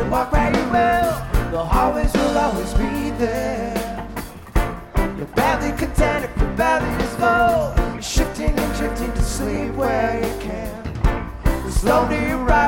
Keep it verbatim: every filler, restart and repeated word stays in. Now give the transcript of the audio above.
walk where you will, the hallways will always be there. You're badly content if your belly is full. You're shifting and drifting to sleep where you can. Slowly rise.